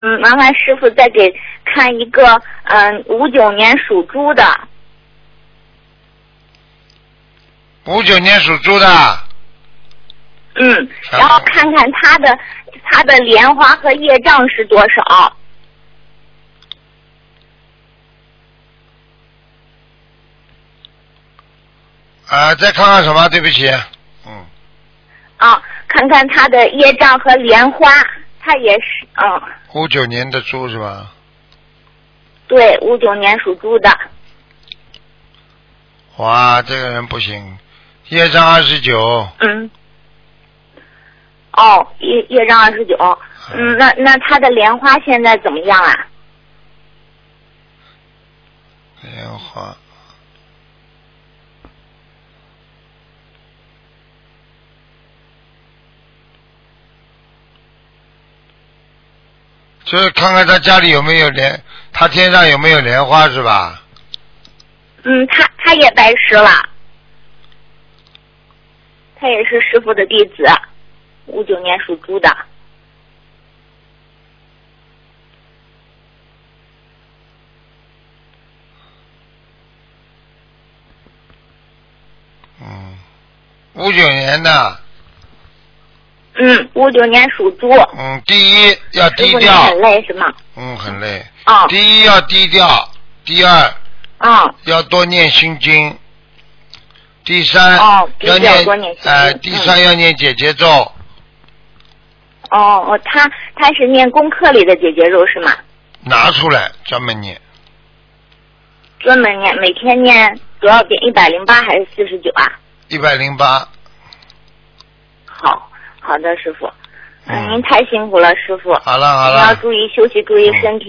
麻烦师傅再给看一个59年属猪的。 59年属猪的。 然后看看他的莲花和业障是多少。 再看看什么？对不起。 看看他的业障和莲花，他也是 59年的猪是吧？ 对，59年属猪的。 哇，这个人不行，业障29。 业障29。那他的莲花现在怎么样啊？ 莲花。就是看看他家里有没有他天上有没有莲花是吧？ 他也拜师了，他也是师父的弟子，59年属猪的。 59年的。 59年属猪。 第一要低调。 师父你很累是吗？ 很累。第一要低调，第二要多念心经，第三要念第三要念解结咒。 他是念功课里的解结咒是吗？ 拿出来专门念。 专门念，每天念多少遍？108还是49啊 ？108。 好的，师傅。您太辛苦了，师傅。 好了。 你要注意休息，注意身体。